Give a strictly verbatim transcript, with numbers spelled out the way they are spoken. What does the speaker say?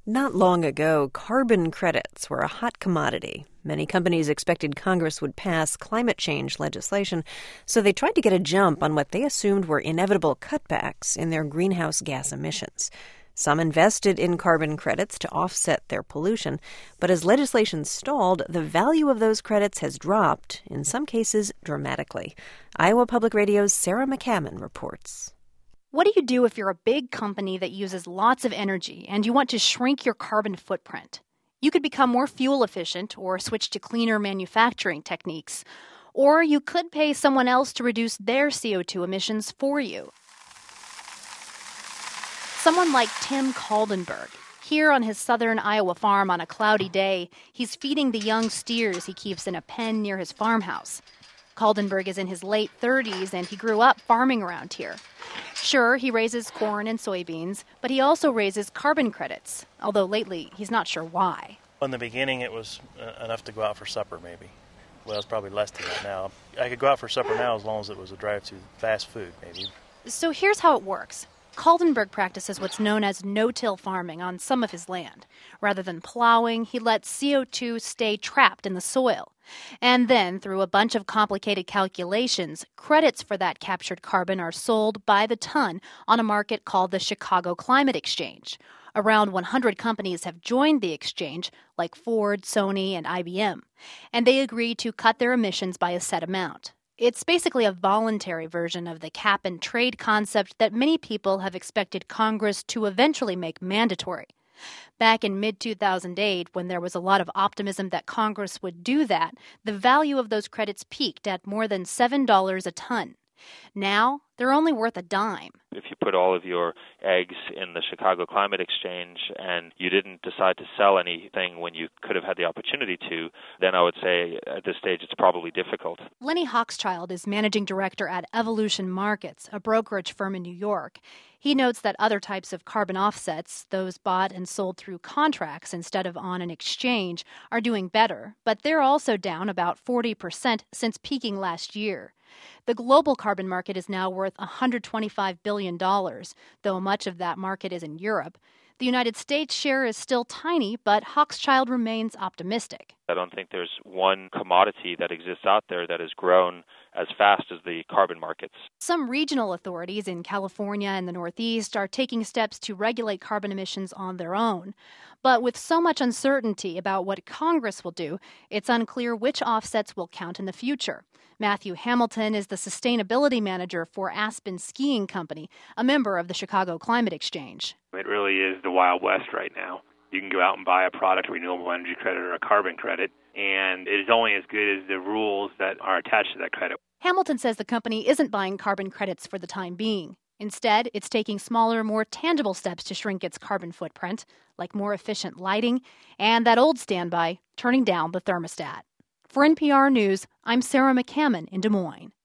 Not long ago, carbon credits were a hot commodity. Many companies expected Congress would pass climate change legislation, so they tried to get a jump on what they assumed were inevitable cutbacks in their greenhouse gas emissions. Some invested in carbon credits to offset their pollution, but as legislation stalled, the value of those credits has dropped, in some cases dramatically. Iowa Public Radio's Sarah McCammon reports. What do you do if you're a big company that uses lots of energy and you want to shrink your carbon footprint? You could become more fuel efficient or switch to cleaner manufacturing techniques. Or you could pay someone else to reduce their C O two emissions for you. Someone like Tim Kaldenberg. Here on his southern Iowa farm on a cloudy day, he's feeding the young steers he keeps in a pen near his farmhouse. Kaldenberg is in his late thirties and he grew up farming around here. Sure, he raises corn and soybeans, but he also raises carbon credits, although lately he's not sure why. In the beginning, it was uh, enough to go out for supper, maybe. Well, it's probably less than that now. I could go out for supper now as long as it was a drive to fast food, maybe. So here's how it works. Kaldenberg practices what's known as no-till farming on some of his land. Rather than plowing, he lets C O two stay trapped in the soil. And then, through a bunch of complicated calculations, credits for that captured carbon are sold by the ton on a market called the Chicago Climate Exchange. Around one hundred companies have joined the exchange, like Ford, Sony, and I B M, and they agree to cut their emissions by a set amount. It's basically a voluntary version of the cap-and-trade concept that many people have expected Congress to eventually make mandatory. Back in mid two thousand eight, when there was a lot of optimism that Congress would do that, the value of those credits peaked at more than seven dollars a ton. Now, they're only worth a dime. If you put all of your eggs in the Chicago Climate Exchange and you didn't decide to sell anything when you could have had the opportunity to, then I would say at this stage it's probably difficult. Lenny Hochschild is managing director at Evolution Markets, a brokerage firm in New York. He notes that other types of carbon offsets, those bought and sold through contracts instead of on an exchange, are doing better, but they're also down about forty percent since peaking last year. The global carbon market is now worth one hundred twenty-five billion dollars, though much of that market is in Europe. The United States share is still tiny, but Hochschild remains optimistic. I don't think there's one commodity that exists out there that has grown as fast as the carbon markets. Some regional authorities in California and the Northeast are taking steps to regulate carbon emissions on their own. But with so much uncertainty about what Congress will do, it's unclear which offsets will count in the future. Matthew Hamilton is the sustainability manager for Aspen Skiing Company, a member of the Chicago Climate Exchange. It really is the Wild West right now. You can go out and buy a product, a renewable energy credit or a carbon credit, and it is only as good as the rules that are attached to that credit. Hamilton says the company isn't buying carbon credits for the time being. Instead, it's taking smaller, more tangible steps to shrink its carbon footprint, like more efficient lighting and that old standby, turning down the thermostat. For N P R News, I'm Sarah McCammon in Des Moines.